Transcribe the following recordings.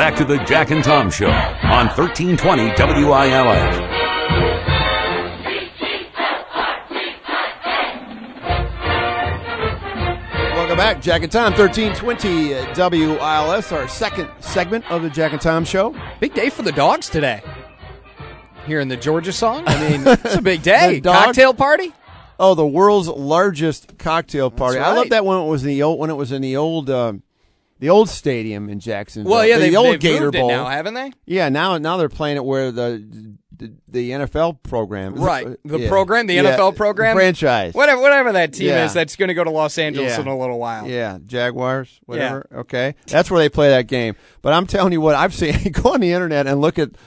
back to the Jack and Tom Show on 1320 WILS. Welcome back, Jack and Tom, 1320 WILS, our second segment of the Jack and Tom Show. Big day for the dogs today. Hearing the Georgia song, I mean, it's a big day. Cocktail party? Oh, the world's largest cocktail party. That's right. I love that when it was in the old stadium in Jacksonville. Well, yeah, the they've old Gator moved Bowl it now, haven't they? Yeah, now they're playing it where the NFL program, right? The program, the NFL program, the franchise, whatever that team is, that's going to go to Los Angeles in a little while. Yeah, Jaguars, whatever. Yeah. Okay, that's where they play that game. But I'm telling you what, I've seen. Go on the internet and look at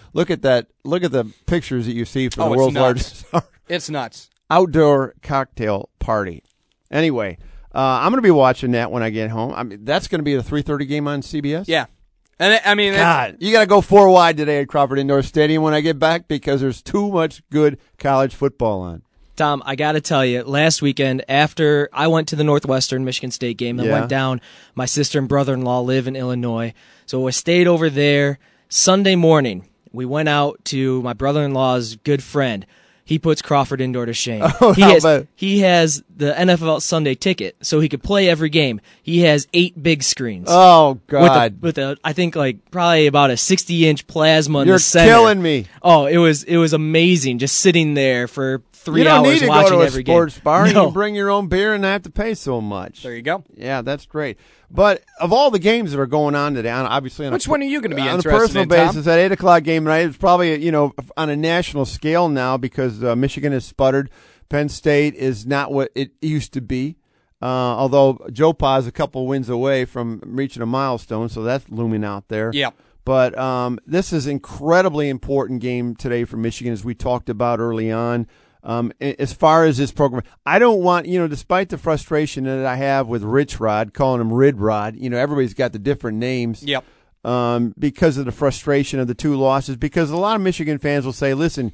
the pictures that you see for the world's largest. It's nuts. Outdoor cocktail party. Anyway, I'm going to be watching that when I get home. I mean, that's going to be the 3:30 game on CBS. Yeah. And I mean, God, you got to go 4 wide today at Crawford Indoor Stadium when I get back because there's too much good college football on. Tom, I got to tell you, last weekend after I went to the Northwestern Michigan State game and went down, my sister and brother-in-law live in Illinois, so I stayed over there. Sunday morning, we went out to my brother-in-law's good friend. He puts Crawford Indoor to shame. He has the NFL Sunday ticket, so he could play every game. He has 8 big screens. Oh, God. With I think, probably about a 60-inch plasma in the center. You're killing me. Oh, it was amazing just sitting there for 3 hours watching every game. You don't need to go to a sports bar. No. You can bring your own beer and not have to pay so much. There you go. Yeah, that's great. But of all the games that are going on today, obviously which one are you going to be on interested a personal in, Tom? basis? That 8 o'clock game tonight is probably on a national scale now because Michigan has sputtered. Penn State is not what it used to be. Although Joe Pa is a couple wins away from reaching a milestone, so that's looming out there. Yeah. But this is an incredibly important game today for Michigan, as we talked about early on. As far as this program, I don't want, despite the frustration that I have with Rich Rod, calling him Rid Rod, everybody's got the different names. Yep. Because of the frustration of the 2 losses, because a lot of Michigan fans will say, listen,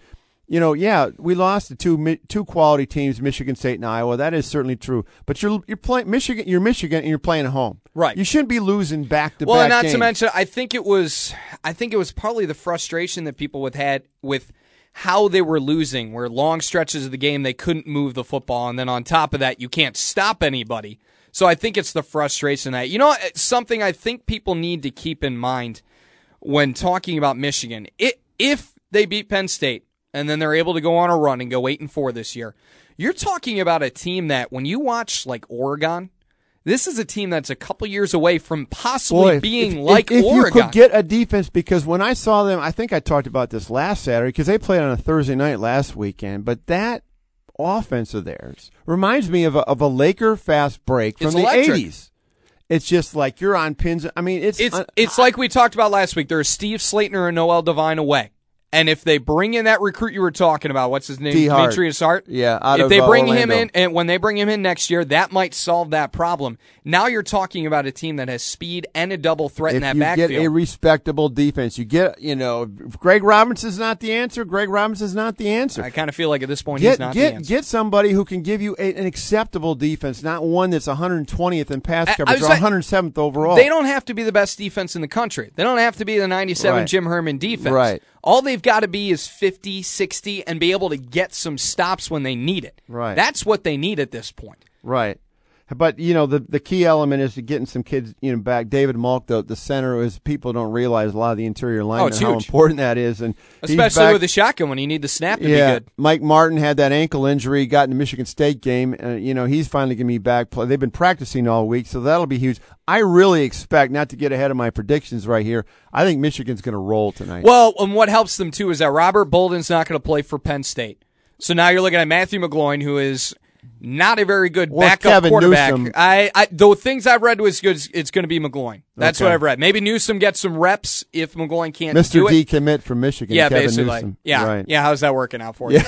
we lost to two quality teams, Michigan State and Iowa. That is certainly true. But you're playing Michigan, and you're playing at home. Right. You shouldn't be losing back to back. Well, not games. to mention, I think it was partly the frustration that people had with how they were losing, where long stretches of the game they couldn't move the football, and then on top of that, you can't stop anybody. So I think it's the frustration that it's something I think people need to keep in mind when talking about Michigan. If they beat Penn State and then they're able to go on a run and go 8-4 this year, you're talking about a team that when you watch like Oregon, this is a team that's a couple years away from possibly being like if Oregon. If you could get a defense, because when I saw them, I think I talked about this last Saturday, because they played on a Thursday night last weekend, but that offense of theirs reminds me of a Laker fast break from the 80s. It's just like you're on pins. I mean, it's like we talked about last week. There's Steve Slater and Noel Devine away. And if they bring in that recruit you were talking about, what's his name? Demetrius Hart? Yeah, if they bring him Orlando. in, and when they bring him in next year, that might solve that problem. Now you're talking about a team that has speed and a double threat in that backfield. If you get a respectable defense, you get, if Greg Robinson's not the answer, Greg Robinson's not the answer. I kind of feel like at this point he's not the answer. Get somebody who can give you an acceptable defense, not one that's 120th in pass coverage or 107th overall. They don't have to be the best defense in the country. They don't have to be the 97 Jim Herman defense. Right. All they've got to be is 50, 60, and be able to get some stops when they need it. Right. That's what they need at this point. Right. But, the key element is to getting some kids, back. David Malk, the center, is people don't realize a lot of the interior line and how important that is. And especially with the shotgun when you need the snap to be good. Mike Martin had that ankle injury, got in the Michigan State game. He's finally going to be back. They've been practicing all week, so that'll be huge. I really expect, not to get ahead of my predictions right here, I think Michigan's going to roll tonight. Well, and what helps them, too, is that Robert Bolden's not going to play for Penn State. So now you're looking at Matthew McGloin, who is not a very good backup Kevin quarterback. Newsom. The things I've read was good. It's going to be McGloin. That's what I've read. Maybe Newsom gets some reps if McGloin can't do it. Mr. Decommit from Michigan. Yeah, Kevin basically. Newsom. Yeah, right. yeah. How's that working out for you?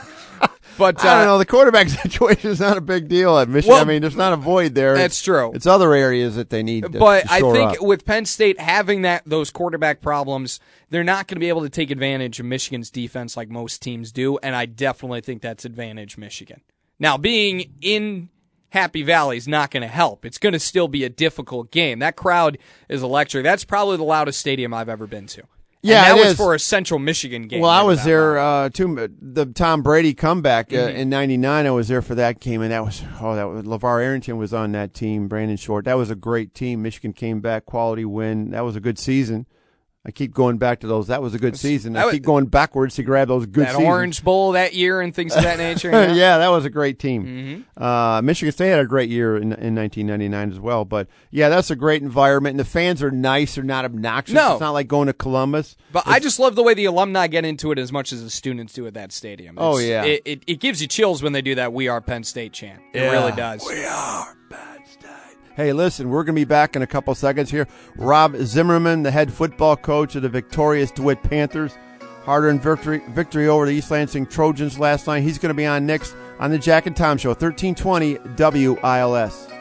But I don't know. The quarterback situation is not a big deal at Michigan. Well, there's not a void there. That's true. It's other areas that they need. But I think up. with Penn State having those quarterback problems, they're not going to be able to take advantage of Michigan's defense like most teams do, and I definitely think that's advantage Michigan. Now, being in Happy Valley is not going to help. It's going to still be a difficult game. That crowd is electric. That's probably the loudest stadium I've ever been to. Yeah, and that was is. for a Central Michigan game. Well, I was there too. The Tom Brady comeback in '99. I was there for that game, and that was LeVar Arrington was on that team. Brandon Short. That was a great team. Michigan came back, quality win. That was a good season. I keep going back to those. That was a good season. I keep going backwards to grab those good seasons. That Orange Bowl that year and things of that nature. Yeah, that was a great team. Michigan State had a great year in 1999 as well. But, yeah, that's a great environment. And the fans are nice. They're not obnoxious. No. It's not like going to Columbus. But I just love the way the alumni get into it as much as the students do at that stadium. Yeah. It gives you chills when they do that "We Are Penn State" chant. It really does. We are Penn State. Hey, listen, we're going to be back in a couple seconds here. Rob Zimmerman, the head football coach of the victorious DeWitt Panthers, hard-earned victory over the East Lansing Trojans last night. He's going to be on next on the Jack and Tom Show, 1320 WILS.